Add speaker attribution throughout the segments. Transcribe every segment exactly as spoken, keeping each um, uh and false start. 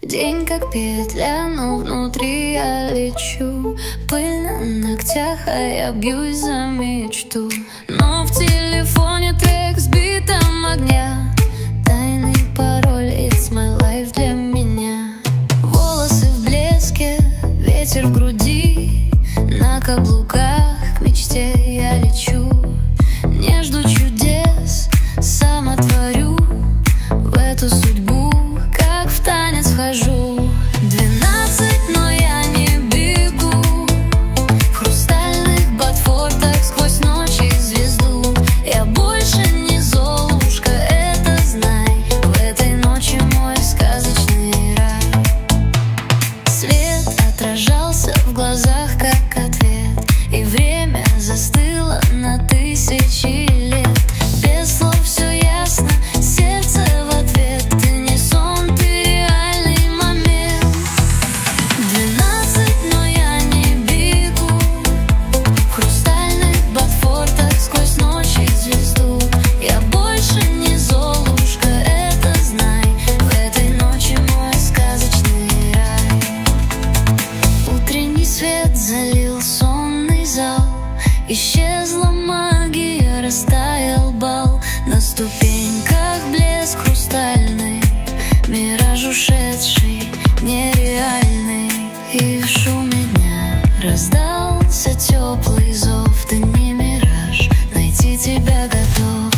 Speaker 1: День как петля, но внутри я лечу. Пыль на ногтях, а я бьюсь за мечту. Но в телефоне трек с битом огня. Тайный пароль, it's my life для меня. Волосы в блеске, ветер в груди. На каблуках к мечте я лечу. Не жду чудес, сама творю. В эту судьбу, как в танец вхожу. Двенадцать, но я не бегу. В хрустальных ботфортах сквозь ночь и звезду. Я больше не Золушка, это знай. В этой ночи мой сказочный рай. Свет отражался в глазах, как ответ. И время застыло на тысячи лет. Без слов все ясно, сердце в ответ. Ты не сон, ты реальный момент. Двенадцать, но я не бегу. В хрустальных ботфортах сквозь ночь и звезду. Я больше не Золушка, это знай. В этой ночи мой сказочный рай. Утренний свет залил сонный зал. Исчезла магия, растаял бал. На ступеньках блеск хрустальный. Мираж ушедший, нереальный. И в шуме дня раздался теплый зов. Ты не мираж, найти тебя готов.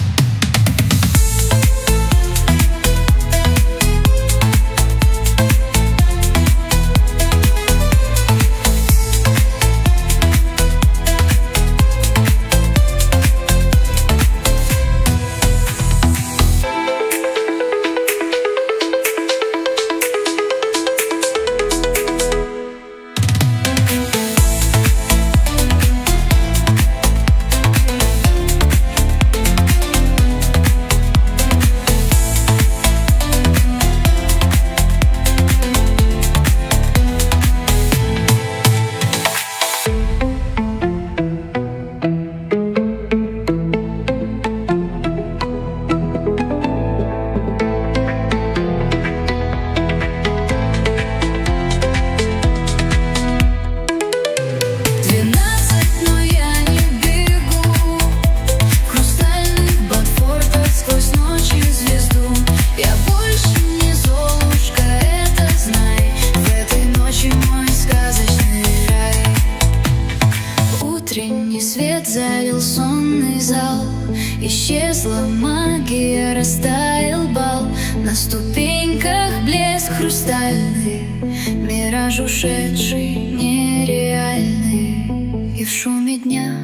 Speaker 1: Утренний свет залил сонный зал. Исчезла магия, растаял бал. На ступеньках блеск хрустальный. Мираж ушедший, нереальный. И в шуме дня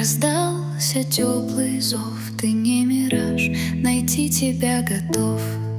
Speaker 1: раздался теплый зов. Ты не мираж, найти тебя готов.